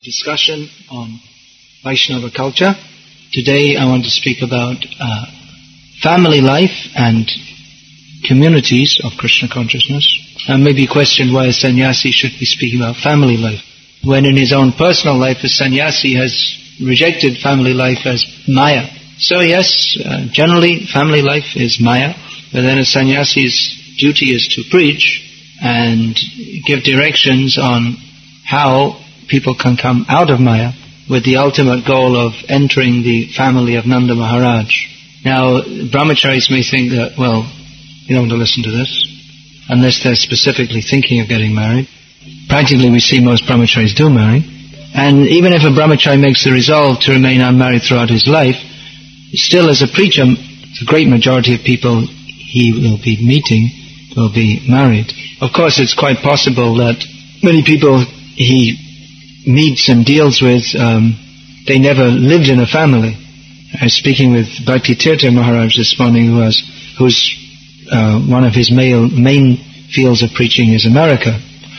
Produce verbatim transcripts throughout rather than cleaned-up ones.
discussion on Vaishnava culture. Today I want to speak about uh, family life and communities of Krishna consciousness. And maybe question why a sannyasi should be speaking about family life, when in his own personal life a sannyasi has rejected family life as maya. So yes, uh, generally family life is maya, but then a sannyasi's duty is to preach and give directions on how people can come out of maya with the ultimate goal of entering the family of Nanda Maharaj. Now, brahmacharis may think that, well, you don't want to listen to this unless they're specifically thinking of getting married. Practically we see most brahmacharis do marry. And even if a brahmachari makes the resolve to remain unmarried throughout his life, still as a preacher, the great majority of people he will be meeting will be married. Of course, it's quite possible that many people he meets and deals with, um, they never lived in a family. I was speaking with Bhakti Tirtha Maharaj this morning, who has, who's uh, one of his male, main fields of preaching is America,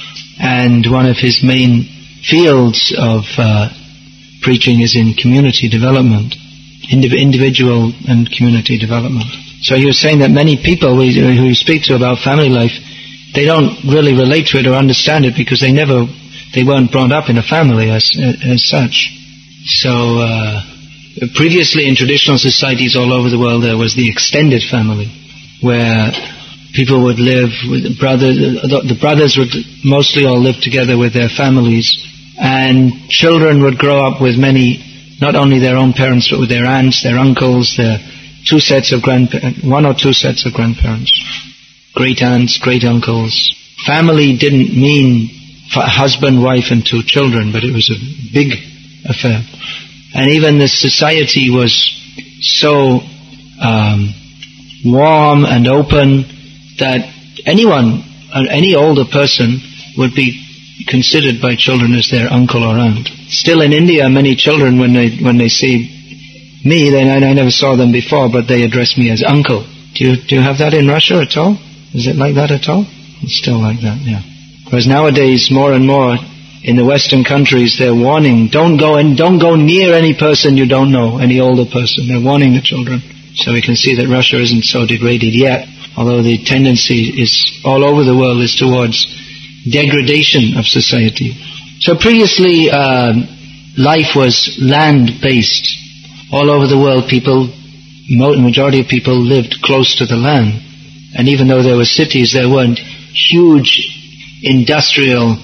and one of his main fields of uh, preaching is in community development, indiv- individual and community development. So he was saying that many people we, who you speak to about family life, they don't really relate to it or understand it because they never, they weren't brought up in a family as as such. So uh, previously in traditional societies all over the world there was the extended family, where people would live with brothers. The brothers would mostly all live together with their families, and children would grow up with many, not only their own parents, but with their aunts, their uncles, their two sets of grandparents, one or two sets of grandparents, great aunts, great uncles. Family didn't mean husband, wife, and two children, but it was a big affair. And even the society was so um, warm and open that anyone, any older person would be considered by children as their uncle or aunt. Still in India, many children, when they when they see me, then I, I never saw them before, but they address me as uncle. Do you do you have that in Russia at all? Is it like that at all? It's still like that, yeah. Whereas nowadays, more and more in the Western countries, they're warning, don't go and don't go near any person you don't know, any older person. They're warning the children. So we can see that Russia isn't so degraded yet, although the tendency is all over the world is towards degradation of society. So previously, uh, life was land-based. All over the world, people, the majority of people lived close to the land. And even though there were cities, there weren't huge industrial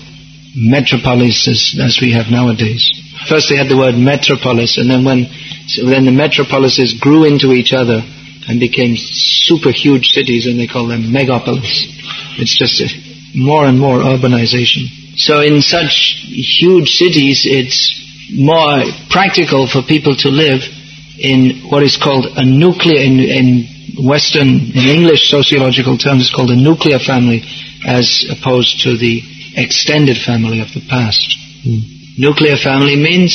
metropolises as we have nowadays. First they had the word metropolis, and then when so then the metropolises grew into each other and became super huge cities, and they call them megapolis. It's just a, more and more urbanization. So in such huge cities, it's more practical for people to live in what is called a nuclear, in, in Western, in English sociological terms, it's called a nuclear family, as opposed to the extended family of the past. Mm. Nuclear family means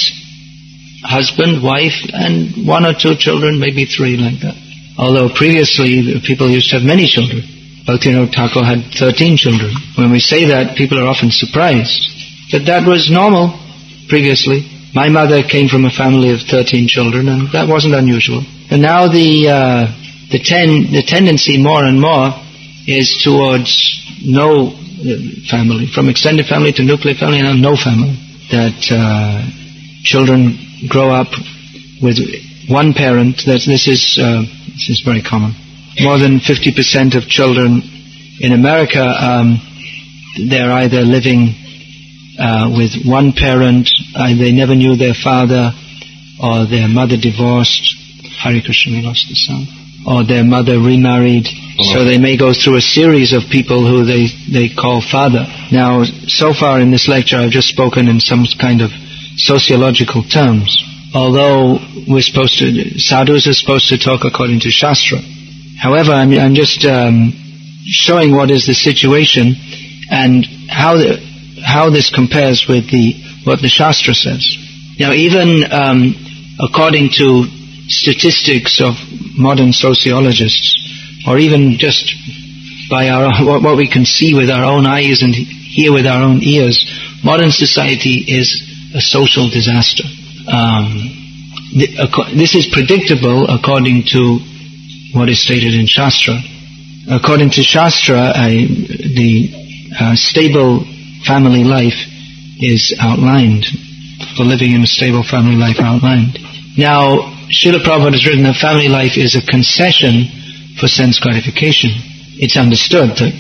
husband, wife, and one or two children, maybe three, like that. Although previously people used to have many children. Bhaktivinoda Thakur had thirteen children. When we say that, people are often surprised. But that was normal previously. My mother came from a family of thirteen children, and that wasn't unusual. And now the uh, the ten the tendency more and more is towards no family, from extended family to nuclear family, and no family. That uh, children grow up with one parent. That this is uh, this is very common. More than fifty percent of children in America, um, they're either living uh, with one parent, uh, they never knew their father, or their mother divorced. Hare Krishna, we lost the sound. Or their mother remarried. So they may go through a series of people who they, they call father. Now, so far in this lecture I've just spoken in some kind of sociological terms. Although we're supposed to, sadhus are supposed to talk according to Shastra. However, I'm, I'm just um, showing what is the situation and how the, how this compares with the what the Shastra says. Now, even um, according to statistics of modern sociologists, or even just by our what, what we can see with our own eyes and hear with our own ears, modern society is a social disaster. Um, this is predictable according to what is stated in Shastra. According to Shastra, I, the uh, stable family life is outlined. For living in a stable family life outlined. Now, Srila Prabhupada has written that family life is a concession for sense gratification. It's understood that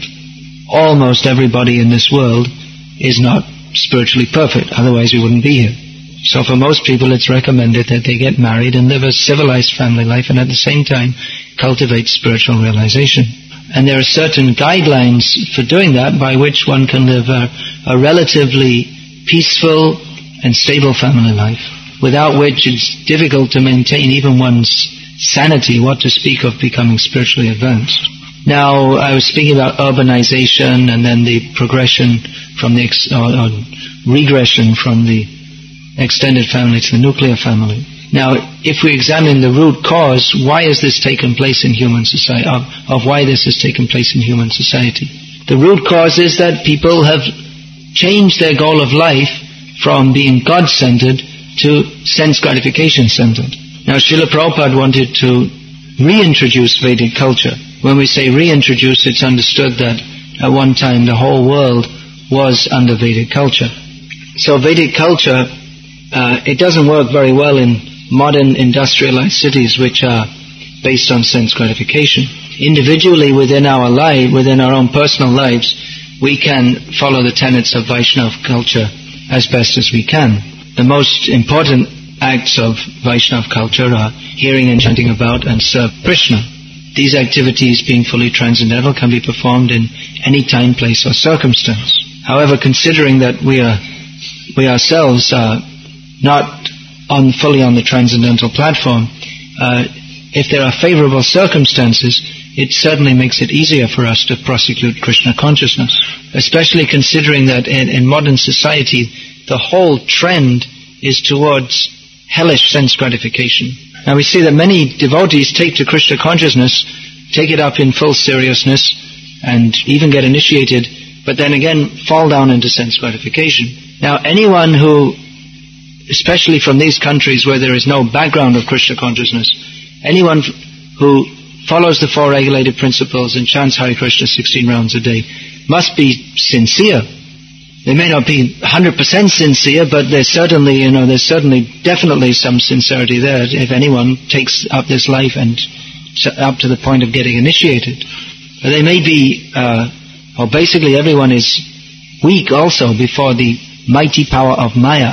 almost everybody in this world is not spiritually perfect, otherwise we wouldn't be here. So for most people it's recommended that they get married and live a civilized family life and at the same time cultivate spiritual realization. And there are certain guidelines for doing that by which one can live a, a relatively peaceful and stable family life, without which it's difficult to maintain even one's sanity, what to speak of becoming spiritually advanced. Now, I was speaking about urbanization and then the progression from the, ex- or, or regression from the extended family to the nuclear family. Now, if we examine the root cause, why has this taken place in human society, of, of why this has taken place in human society? The root cause is that people have changed their goal of life from being God-centered to sense gratification-centered. Now, Srila Prabhupada wanted to reintroduce Vedic culture. When we say reintroduce, it's understood that at one time the whole world was under Vedic culture. So Vedic culture, uh, it doesn't work very well in modern industrialized cities which are based on sense gratification. Individually within our life, within our own personal lives, we can follow the tenets of Vaishnava culture as best as we can. The most important acts of Vaishnava culture are hearing and chanting about and serve Krishna. These activities, being fully transcendental, can be performed in any time, place or circumstance. However, considering that we are, we ourselves are not on, fully on the transcendental platform, uh, if there are favorable circumstances, it certainly makes it easier for us to prosecute Krishna consciousness. Especially considering that in, in modern society, the whole trend is towards hellish sense gratification. Now we see that many devotees take to Krishna consciousness, take it up in full seriousness, and even get initiated, but then again fall down into sense gratification. Now anyone who, especially from these countries where there is no background of Krishna consciousness, anyone who follows the four regulated principles and chants Hare Krishna sixteen rounds a day must be sincere. They may not be one hundred percent sincere, but there's certainly, you know, there's certainly definitely some sincerity there if anyone takes up this life and up to the point of getting initiated. But they may be, uh, or basically everyone is weak also before the mighty power of Maya.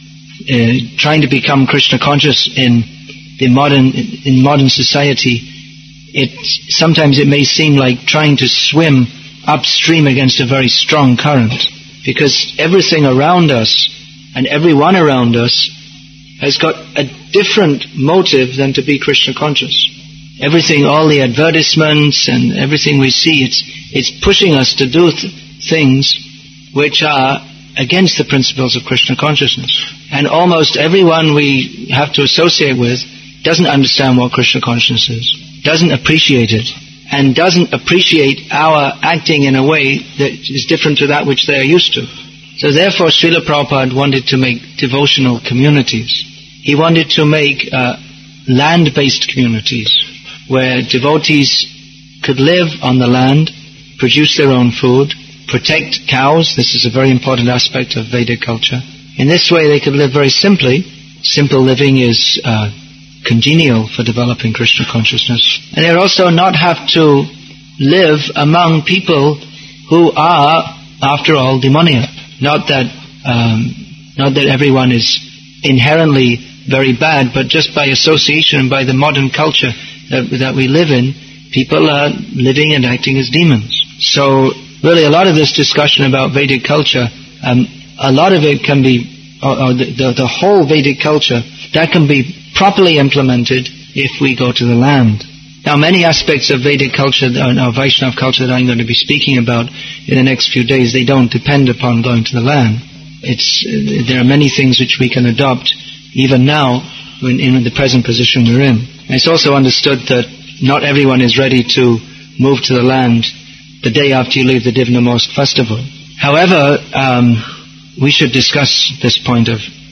Uh, trying to become Krishna conscious in the modern, in modern society, it, sometimes it may seem like trying to swim upstream against a very strong current. Because everything around us and everyone around us has got a different motive than to be Krishna conscious. Everything, all the advertisements and everything we see, it's it's pushing us to do th- things which are against the principles of Krishna consciousness. And almost everyone we have to associate with doesn't understand what Krishna consciousness is, doesn't appreciate it, and doesn't appreciate our acting in a way that is different to that which they are used to. So therefore Srila Prabhupada wanted to make devotional communities. He wanted to make uh, land-based communities where devotees could live on the land, produce their own food, protect cows. This is a very important aspect of Vedic culture. In this way they could live very simply. Simple living is uh, congenial for developing Krishna consciousness. And they also not have to live among people who are, after all, demoniac. Not that, um, not that everyone is inherently very bad, but just by association and by the modern culture that, that we live in, people are living and acting as demons. So really a lot of this discussion about Vedic culture, um, a lot of it can be, or, or the, the, the whole Vedic culture, that can be properly implemented if we go to the land. Now many aspects of Vedic culture, or Vaishnava culture that I'm going to be speaking about in the next few days, they don't depend upon going to the land. It's, there are many things which we can adopt even now in, in the present position we're in. And it's also understood that not everyone is ready to move to the land the day after you leave the Divna Mosque festival. However, um, we should discuss this point of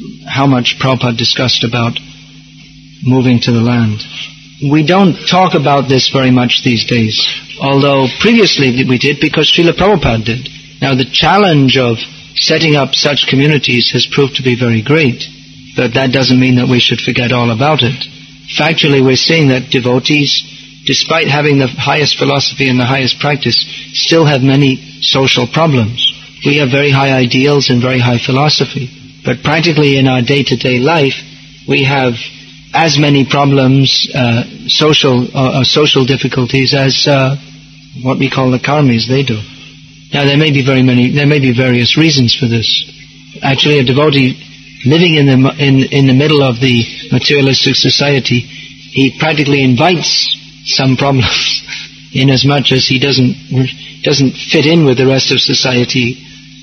how much Prabhupada discussed about moving to the land. We don't talk about this very much these days, although previously we did because Srila Prabhupada did. Now the challenge of setting up such communities has proved to be very great, but that doesn't mean that we should forget all about it. Factually, we're seeing that devotees, despite having the highest philosophy and the highest practice, still have many social problems. We have very high ideals and very high philosophy, but practically in our day-to-day life, we have as many problems, uh, social uh, social difficulties as uh, what we call the karmis, they do. Now there may be very many, there may be various reasons for this. Actually, a devotee living in the in in the middle of the materialistic society, he practically invites some problems, in as much as he doesn't doesn't fit in with the rest of society.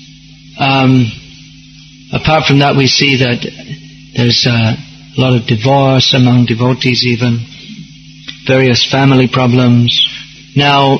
Um, apart from that, we see that there's uh, a lot of divorce among devotees, even various family problems. Now,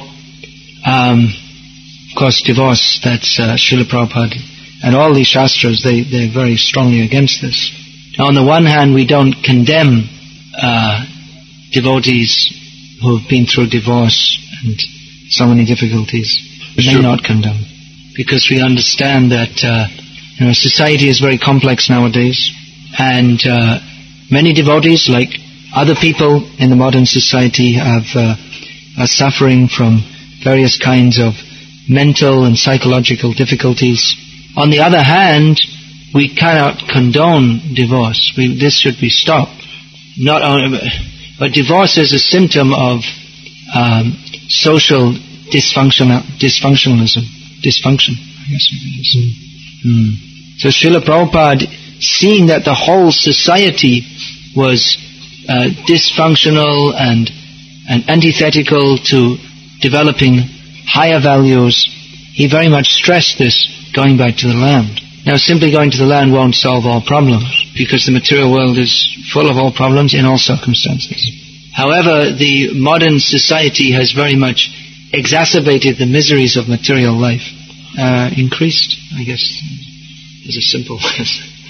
um, of course, divorce, that's uh, Srila Prabhupada. And all these shastras, they, they're very strongly against this. Now, on the one hand, we don't condemn uh, devotees who have been through divorce and so many difficulties. We may not condemn. Because we understand that uh, you know, society is very complex nowadays. And uh, many devotees, like other people in the modern society, have uh, are suffering from various kinds of mental and psychological difficulties. On the other hand, we cannot condone divorce. We, this should be stopped. Not only, but divorce is a symptom of um, social dysfunctional dysfunctionalism. Dysfunction, I guess it is. Mm. Mm. So Srila Prabhupada, seeing that the whole society was uh, dysfunctional and and antithetical to developing higher values, he very much stressed this, going back to the land. Now, simply going to the land won't solve all problems, because the material world is full of all problems in all circumstances. However, the modern society has very much exacerbated the miseries of material life. Uh, increased, I guess, is a simple word.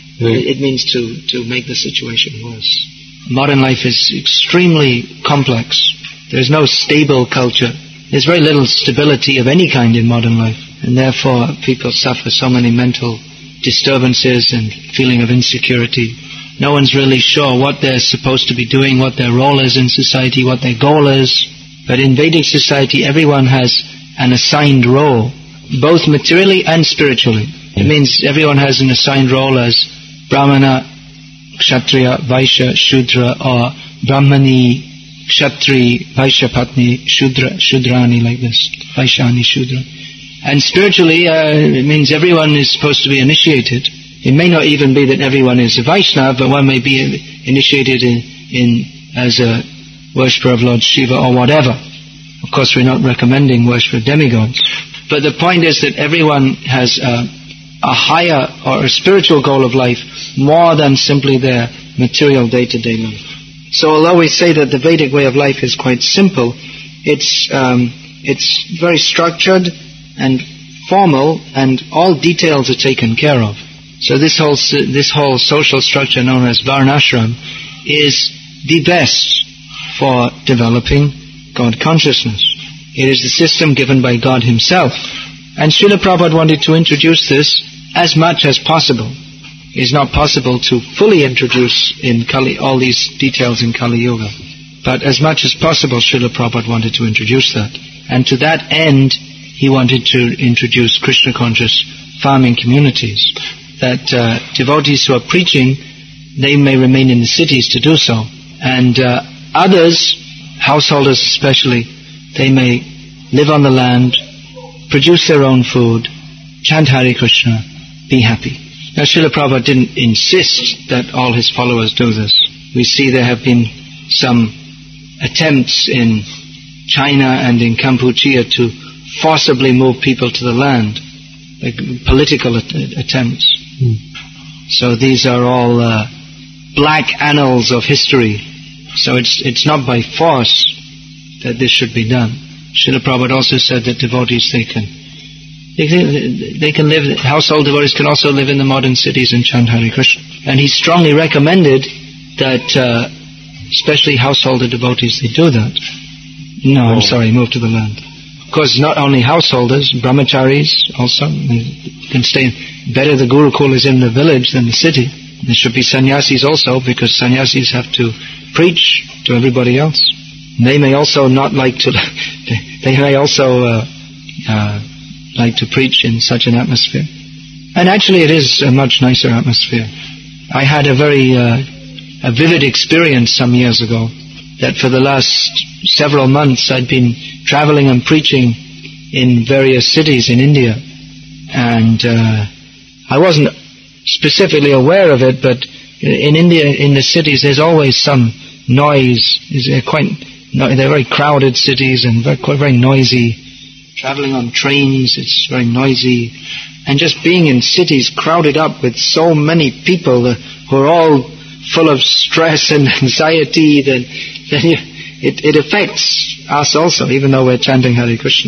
It means to, to make the situation worse. Modern life is extremely complex. There's no stable culture. There's very little stability of any kind in modern life. And therefore, people suffer so many mental disturbances and feeling of insecurity. No one's really sure what they're supposed to be doing, what their role is in society, what their goal is. But in Vedic society, everyone has an assigned role, both materially and spiritually. It means everyone has an assigned role as Brahmana, Kshatriya, Vaishya, Shudra, or Brahmani, Kshatri, Vaishya, Patni, Shudra, Shudrani, like this. Vaishyani, Shudra. And spiritually, uh, it means everyone is supposed to be initiated. It may not even be that everyone is a Vaishnava, but one may be initiated in, in as a worshipper of Lord Shiva or whatever. Of course, we're not recommending worship of demigods. But the point is that everyone has a, a higher or a spiritual goal of life more than simply their material day-to-day life. So although we say that the Vedic way of life is quite simple, it's um, it's very structured and formal, and all details are taken care of. So this whole this whole social structure known as Varnashram is the best for developing God consciousness. It is the system given by God Himself. And Srila Prabhupada wanted to introduce this as much as possible. It is not possible to fully introduce in Kali, all these details in Kali Yuga. But as much as possible, Srila Prabhupada wanted to introduce that. And to that end, he wanted to introduce Krishna-conscious farming communities. That uh, devotees who are preaching, they may remain in the cities to do so. And uh, others, householders especially, they may live on the land, produce their own food, chant Hare Krishna, be happy. Now, Srila Prabhupada didn't insist that all his followers do this. We see there have been some attempts in China and in Kampuchea to forcibly move people to the land, like political att- attempts. Mm. So these are all uh, black annals of history. So it's it's not by force that this should be done. Srila Prabhupada also said that devotees, they can they can, they can live, household devotees can also live in the modern cities and chant Hare Krishna. And he strongly recommended that, uh, especially householder devotees, they do that. No, I'm oh. sorry, move to the land. Of course, not only householders, brahmacharis also. You can stay. Better the Gurukul is in the village than the city. There should be sannyasis also, because sannyasis have to preach to everybody else. They may also not like to. They may also uh, uh, like to preach in such an atmosphere. And actually, it is a much nicer atmosphere. I had a very uh, a vivid experience some years ago. That for the last several months I'd been traveling and preaching in various cities in India, and uh, I wasn't specifically aware of it, but in India, in the cities, there's always some noise. They're quite, they're very crowded cities and very, quite very noisy. Traveling on trains, it's very noisy, and just being in cities crowded up with so many people who are all full of stress and anxiety, then, then you, it, it affects us also, even though we're chanting Hare Krishna.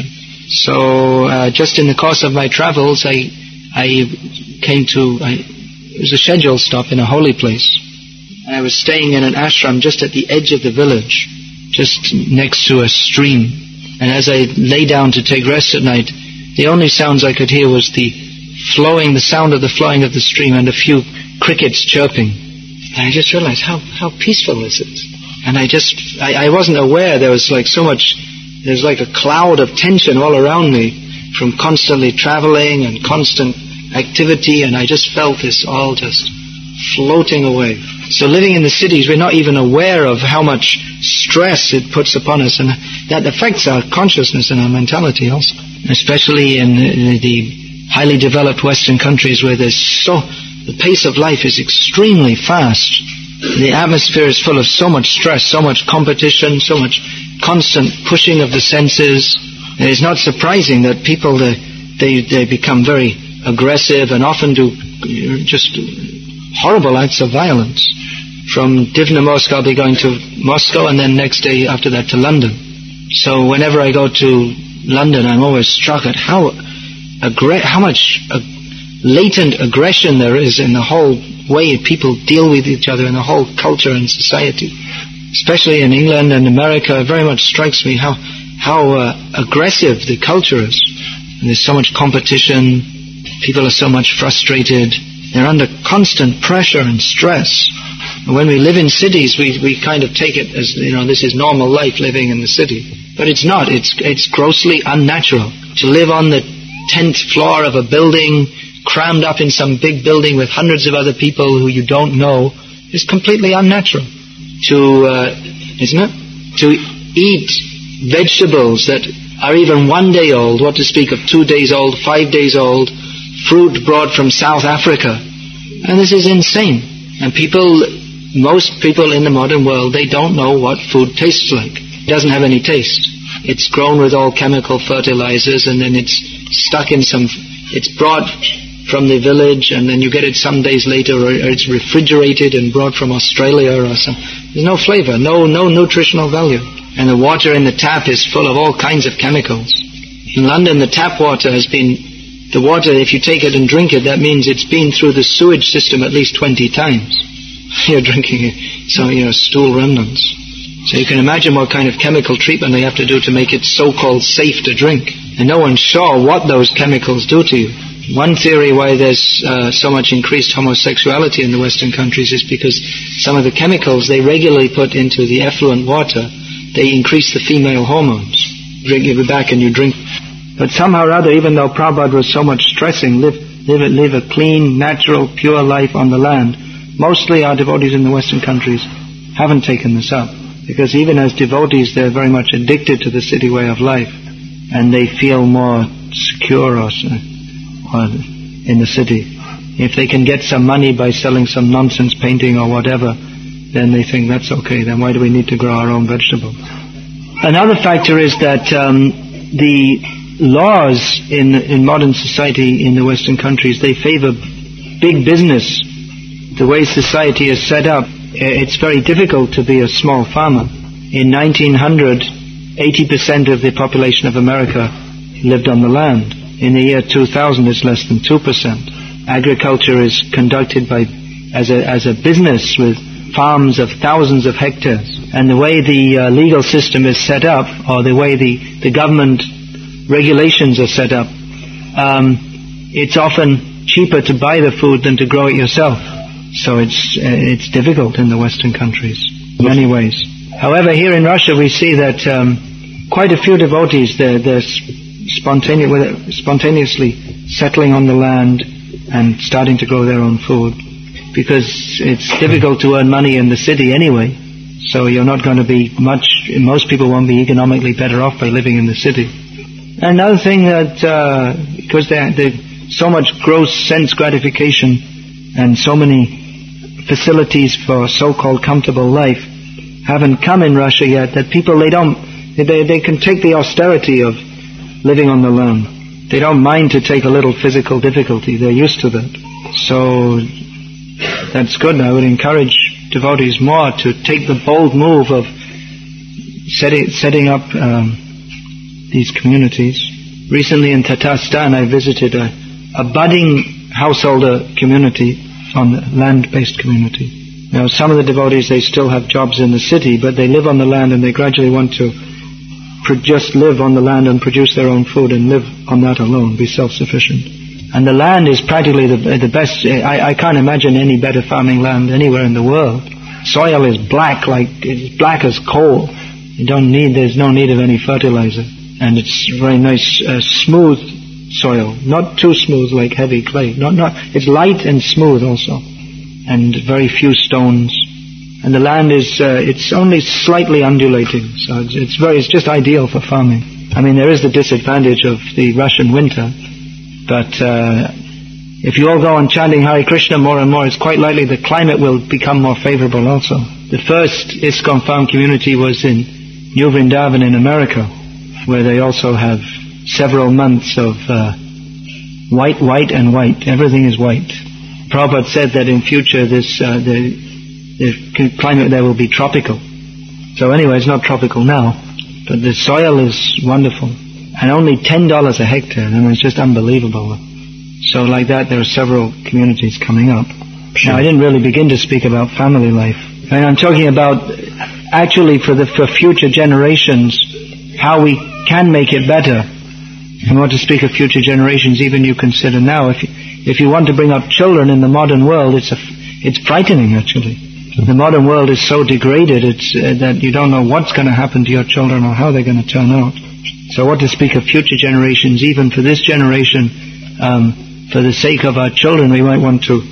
So uh, just in the course of my travels, I I came to, I, it was a scheduled stop in a holy place. And I was staying in an ashram just at the edge of the village, just next to a stream. And as I lay down to take rest at night, the only sounds I could hear was the flowing, the sound of the flowing of the stream and a few crickets chirping. And I just realized how, how peaceful this is. And I just, I, I wasn't aware there was like so much, there's like a cloud of tension all around me from constantly traveling and constant activity, and I just felt this all just floating away. So living in the cities, we're not even aware of how much stress it puts upon us, and that affects our consciousness and our mentality also. Especially in the, the highly developed Western countries where there's so, the pace of life is extremely fast. The atmosphere is full of so much stress, so much competition, so much constant pushing of the senses. It is not surprising that people, they, they, they become very aggressive and often do just horrible acts of violence. From Divnomorsk, I'll be going to Moscow, and then next day after that to London. So whenever I go to London, I'm always struck at how aggr- how much uh, latent aggression there is in the whole way people deal with each other, in the whole culture and society. Especially in England and America, it very much strikes me how how uh, aggressive the culture is. And there's so much competition, people are so much frustrated, they're under constant pressure and stress. And when we live in cities, we, we kind of take it as, you know, this is normal life living in the city. But it's not, it's, it's grossly unnatural. To live on the tenth floor of a building, crammed up in some big building with hundreds of other people who you don't know, is completely unnatural. To, uh, isn't it? To eat vegetables that are even one day old, what to speak of two days old, five days old, fruit brought from South Africa. And this is insane. And people, most people in the modern world, they don't know what food tastes like. It doesn't have any taste. It's grown with all chemical fertilizers, and then it's stuck in some, it's brought from the village, and then you get it some days later, or it's refrigerated and brought from Australia or some. There's no flavor, no, no nutritional value. And the water in the tap is full of all kinds of chemicals. In London, the tap water has been, the water, if you take it and drink it, that means it's been through the sewage system at least twenty times. You're drinking it, so, you know, stool remnants. So you can imagine what kind of chemical treatment they have to do to make it so-called safe to drink. And no one's sure what those chemicals do to you. One theory why there's uh, so much increased homosexuality in the Western countries is because some of the chemicals they regularly put into the effluent water, they increase the female hormones. Drink it back and you drink. But somehow or other, even though Prabhupada was so much stressing, live, live, live a clean, natural, pure life on the land, mostly our devotees in the Western countries haven't taken this up. Because even as devotees, they're very much addicted to the city way of life. And they feel more secure or, or in the city. If they can get some money by selling some nonsense painting or whatever, then they think that's okay. Then why do we need to grow our own vegetables? Another factor is that um, the laws in in modern society in the Western countries, they favor big business. The way society is set up, it's very difficult to be a small farmer. In nineteen hundred, eighty percent of the population of America lived on the land. In the year two thousand, it's less than two percent. Agriculture is conducted by as a as a business with farms of thousands of hectares. And the way the uh, legal system is set up, or the way the, the government regulations are set up, um, it's often cheaper to buy the food than to grow it yourself. So it's uh, it's difficult in the Western countries in many ways. However, here in Russia we see that um, quite a few devotees, they're, they're spontaneous, spontaneously settling on the land and starting to grow their own food, because it's difficult to earn money in the city anyway. So you're not going to be much, most people won't be economically better off by living in the city. Another thing that, uh, because there's so much gross sense gratification and so many facilities for so-called comfortable life haven't come in Russia yet, that people, they don't, they, they can take the austerity of living on the land. They don't mind to take a little physical difficulty. They're used to that. So that's good. I would encourage devotees more to take the bold move of setting, setting up um, these communities. Recently in Tatarstan I visited a, a budding householder community, on the land-based community. Now some of the devotees, they still have jobs in the city, but they live on the land and they gradually want to pro- just live on the land and produce their own food and live on that alone, be self-sufficient. And the land is practically the, the best. I, I can't imagine any better farming land anywhere in the world. Soil is black, like it's black as coal. You don't need. There's no need of any fertilizer, and it's very nice, uh, smooth soil. Not too smooth like heavy clay. Not not. It's light and smooth also, and very few stones. And the land is uh, it's only slightly undulating, so it's, it's very. It's just ideal for farming. I mean, there is the disadvantage of the Russian winter. But uh, if you all go on chanting Hare Krishna more and more, it's quite likely the climate will become more favorable also. The first ISKCON farm community was in New Vrindavan in America, where they also have several months of uh, white, white and white. Everything is white. Prabhupada said that in future this uh, the, the climate there will be tropical. So anyway, it's not tropical now, but the soil is wonderful. And only ten dollars a hectare, and it's just unbelievable. So like that, there are several communities coming up. Sure. Now, I didn't really begin to speak about family life. And I'm talking about, actually, for the for future generations, how we can make it better. I want to speak of future generations, even you consider now. If you, if you want to bring up children in the modern world, it's a, it's frightening, actually. The modern world is so degraded it's uh, that you don't know what's going to happen to your children or how they're going to turn out. So what to speak of future generations, even for this generation, um, for the sake of our children, we might want to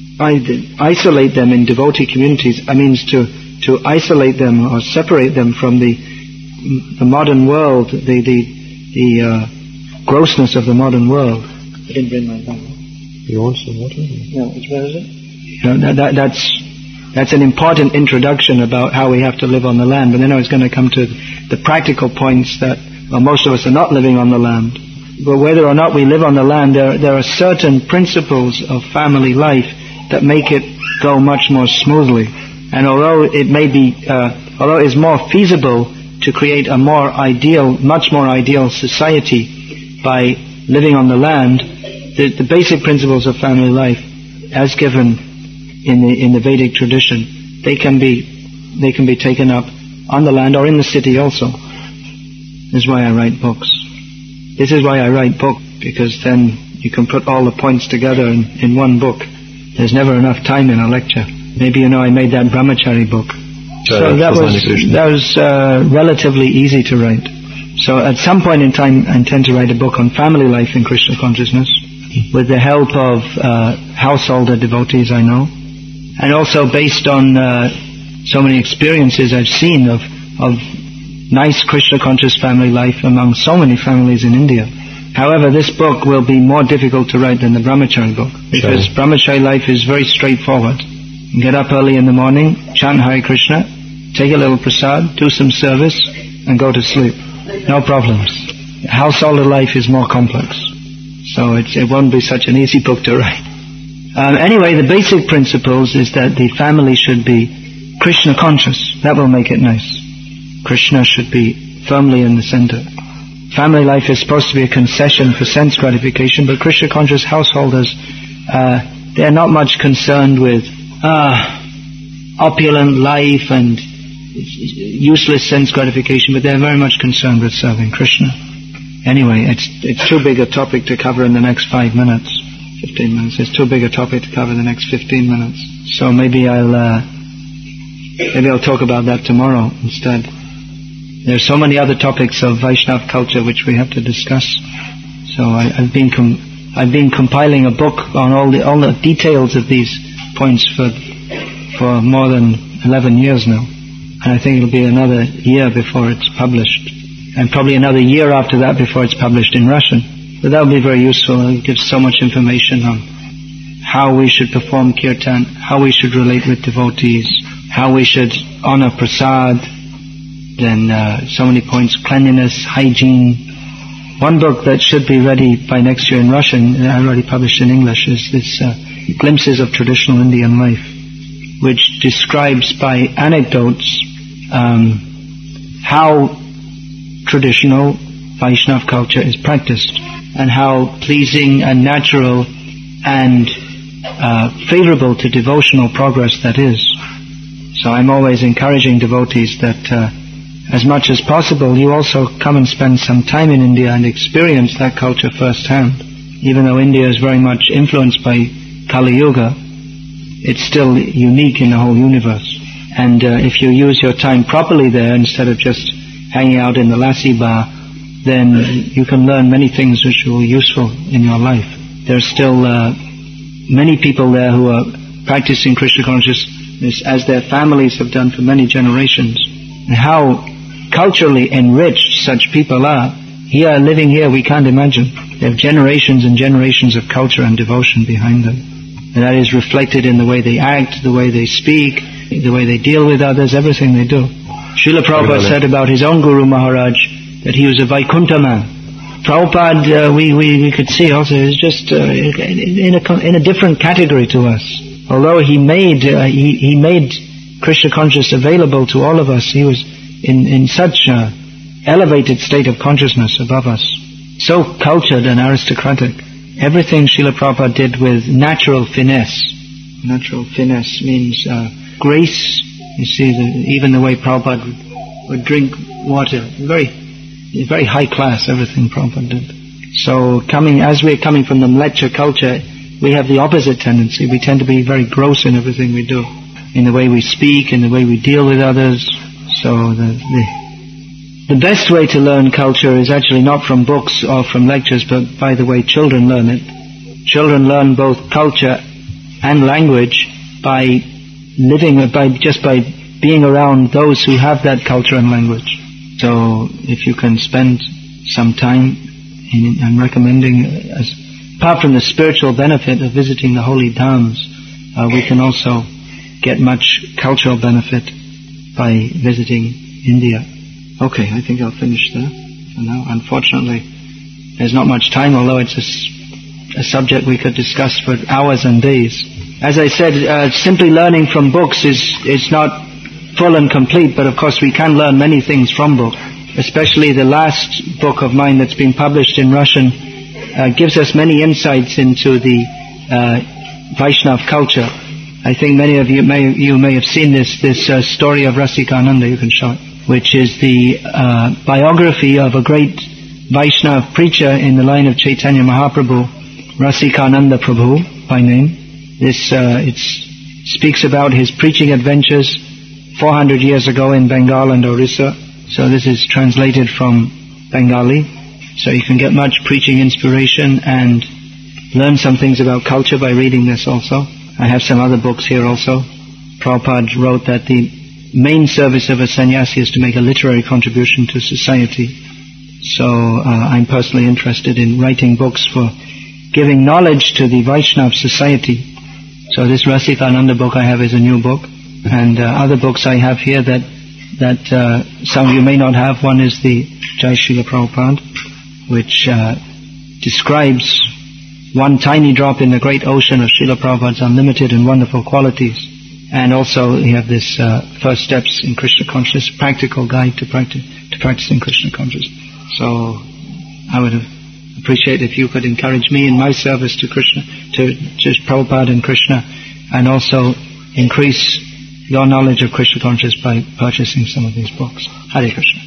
isolate them in devotee communities. I mean, to to isolate them or separate them from the the modern world, the the the uh, grossness of the modern world. I didn't bring my Bible. You want some water? No, which where is it? You know, that, that, that's that's an important introduction about how we have to live on the land. But then I was going to come to the practical points that. Well, most of us are not living on the land. But whether or not we live on the land, there, there are certain principles of family life that make it go much more smoothly. And although it may be, uh, although it is more feasible to create a more ideal, much more ideal society by living on the land, the, the basic principles of family life, as given in the in the Vedic tradition, they can be they can be taken up on the land or in the city also. This is why I write books. This is why I write books, because then you can put all the points together in, in one book. There's never enough time in a lecture. Maybe you know I made that Brahmachari book. So, so that was that was uh, relatively easy to write. So at some point in time I intend to write a book on family life in Krishna consciousness with the help of uh, householder devotees I know, and also based on uh, so many experiences I've seen of of nice Krishna conscious family life among so many families in India. However, this book will be more difficult to write than the Brahmachari book, because sure. Brahmachari life is very straightforward. You get up early in the morning, chant Hare Krishna, take a little prasad, do some service, and go to sleep. No problems. Householder life is more complex, so it's, it won't be such an easy book to write. Um, anyway, the basic principles is that the family should be Krishna conscious. That will make it nice. Krishna should be firmly in the center. Family life is supposed to be a concession for sense gratification, but Krishna conscious householders, uh, they are not much concerned with uh, opulent life and useless sense gratification, but they're very much concerned with serving Krishna. Anyway, it's it's too big a topic to cover in the next five minutes, fifteen minutes. It's too big a topic to cover in the next fifteen minutes. So maybe I'll uh, maybe I'll talk about that tomorrow instead. There's so many other topics of Vaishnava culture which we have to discuss. So I, I've been com- I've been compiling a book on all the all the details of these points for for more than eleven years now. And I think it'll be another year before it's published. And probably another year after that before it's published in Russian. But that'll be very useful. It gives so much information on how we should perform kirtan, how we should relate with devotees, how we should honor prasad, then uh, so many points, cleanliness, hygiene. One book that should be ready by next year in Russian, I already published in English, is this uh, Glimpses of Traditional Indian Life, which describes by anecdotes um, how traditional Vaishnava culture is practiced and how pleasing and natural and uh, favorable to devotional progress that is. So I'm always encouraging devotees that uh, as much as possible you also come and spend some time in India and experience that culture firsthand. Even though India is very much influenced by Kali Yuga, it's still unique in the whole universe. And uh, if you use your time properly there instead of just hanging out in the lassi bar, then you can learn many things which will be useful in your life. There are still uh, many people there who are practicing Krishna consciousness as their families have done for many generations. And how culturally enriched such people are, here, living here, we can't imagine. They have generations and generations of culture and devotion behind them. And that is reflected in the way they act, the way they speak, the way they deal with others, everything they do. Srila Prabhupada said about his own Guru Maharaj that he was a Vaikuntha man. Prabhupada, uh, we, we, we could see also, is just uh, in, a, in a different category to us. Although he made uh, he, he made Krishna consciousness available to all of us, he was in, in such a elevated state of consciousness above us, so cultured and aristocratic. Everything Srila Prabhupada did with natural finesse. Natural finesse means uh, grace. You see, the, even the way Prabhupada would, would drink water, very, very high class, everything Prabhupada did. So coming, as we're coming from the mleccha culture, we have the opposite tendency. We tend to be very gross in everything we do, in the way we speak, in the way we deal with others. So the, the, the best way to learn culture is actually not from books or from lectures, but by the way children learn it. Children learn both culture and language by living, by just by being around those who have that culture and language. So if you can spend some time in, I'm recommending, as apart from the spiritual benefit of visiting the holy dhams, uh, we can also get much cultural benefit by visiting India. Okay, I think I'll finish there for now. Unfortunately, there's not much time, although it's a, a subject we could discuss for hours and days. As I said, uh, simply learning from books is, is not full and complete, but of course we can learn many things from books. Especially the last book of mine that's been published in Russian uh, gives us many insights into the uh, Vaishnava culture. I think many of you may you may have seen this this uh, story of Rasikananda, you can show it, which is the uh, biography of a great Vaishnava preacher in the line of Chaitanya Mahaprabhu, Rasikananda Prabhu by name. This uh, it speaks about his preaching adventures four hundred years ago in Bengal and Orissa. So this is translated from Bengali. So you can get much preaching inspiration and learn some things about culture by reading this also. I have some other books here also. Prabhupada wrote that the main service of a sannyasi is to make a literary contribution to society. So uh, I'm personally interested in writing books for giving knowledge to the Vaishnava society. So this Rasikananda book I have is a new book. And uh, other books I have here that that uh, some of you may not have. One is the Jai Srila Prabhupada, which uh, describes one tiny drop in the great ocean of Srila Prabhupada's unlimited and wonderful qualities. And also we have this uh, First Steps in Krishna Consciousness, practical guide to practice to practicing Krishna Consciousness. So I would appreciate if you could encourage me in my service to Krishna, to just Prabhupada and Krishna, and also increase your knowledge of Krishna consciousness by purchasing some of these books. Hare Krishna.